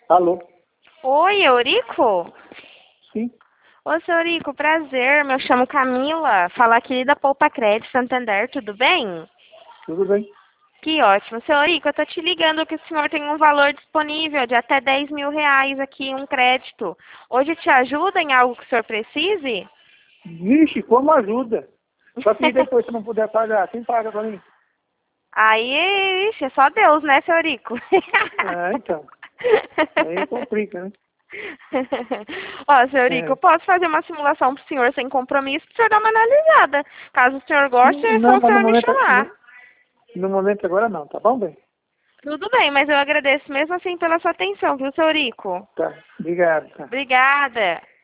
Alô? Oi, Eurico? Sim, Ô, seu Eurico, prazer. Me chamo Camila. Fala aqui da Poupa Crédito Santander, tudo bem? tudo bem. Que ótimo. Seu Eurico, eu tô te ligando que o senhor tem um valor disponível de até R$ 10.000 aqui, um crédito. Hoje te ajuda em algo que o senhor precise? Vixe, como ajuda. Só que depois, se não puder pagar, quem paga pra mim? Aí, ixi, é só Deus, né, seu Eurico? Ah, então. Aí complica, né? Ó, seu Eurico, eu É. posso fazer uma simulação pro senhor sem compromisso, pro senhor dar uma analisada. Caso o senhor goste, é só Não, o mas senhor me chamar. no momento agora não, tá bom, bem? Tudo bem, mas eu agradeço mesmo assim pela sua atenção, viu, seu Eurico? Tá, obrigado, tá. Obrigada.